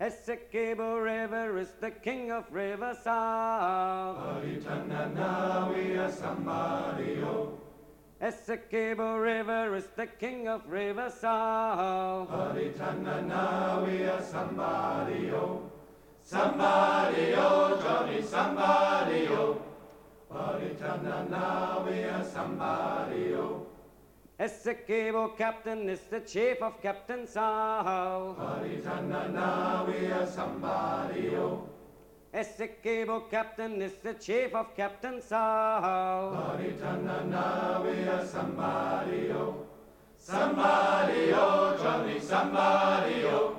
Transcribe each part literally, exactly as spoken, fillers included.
Essequibo River is the king of rivers all. Paritanana, we are somebody, oh. Essequibo River is the king of rivers all. Paritanana, we are somebody, oh. Somebody, oh, Johnny, somebody, oh. Paritanana, we are somebody, oh. Essequibo captain is the chief of captains all. Paritanana, we are somebody, oh. Essequibo captain is the chief of captains all. Paritanana, we are somebody, oh. Somebody, oh, Johnny, somebody, oh.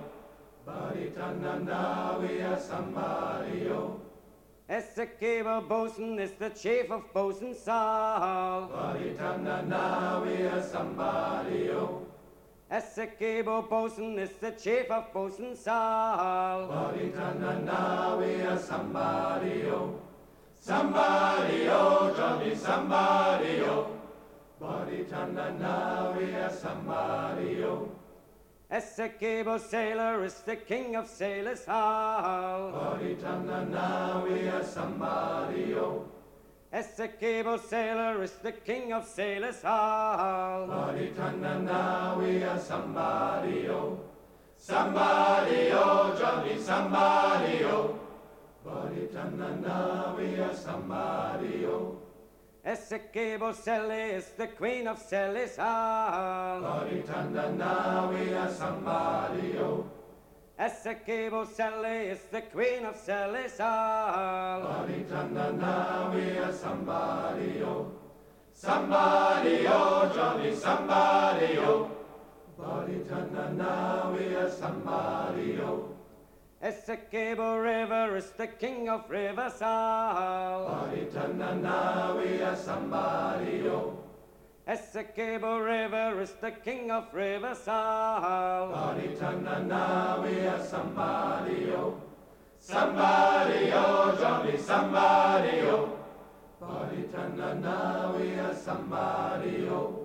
Paritanana, we are somebody, oh. Essequibo bosun is the chief of bosuns all. Paritanana, we are somebody, oh. Essequibo bosun is the chief of bosuns all. Paritanana, we are somebody, oh. Somebody, oh, Johnny, somebody, oh. Paritanana, we are somebody, oh. Essequibo sailor is the king of sailors all. Paritanana, we are somebody, oh. Essequibo sailor is the king of sailors all. Paritanana, we are somebody, oh. Somebody, oh, Johnny, somebody, oh. Paritanana, we are somebody, oh. Essequibo Sally is the queen of sailors all. Paritanana, we are somebody, oh. Essequibo Sally is the queen of sailors all. Paritanana, we are somebody, oh. Somebody, oh, Johnny, somebody, oh. Paritanana, we are somebody, oh. Essequibo River is the king of rivers all. Paritanana, we are somebody, oh. Essequibo River is the king of rivers all. Paritanana, we are somebody, oh. Somebody, oh, Johnny, somebody, oh. Paritanana, we are somebody, oh.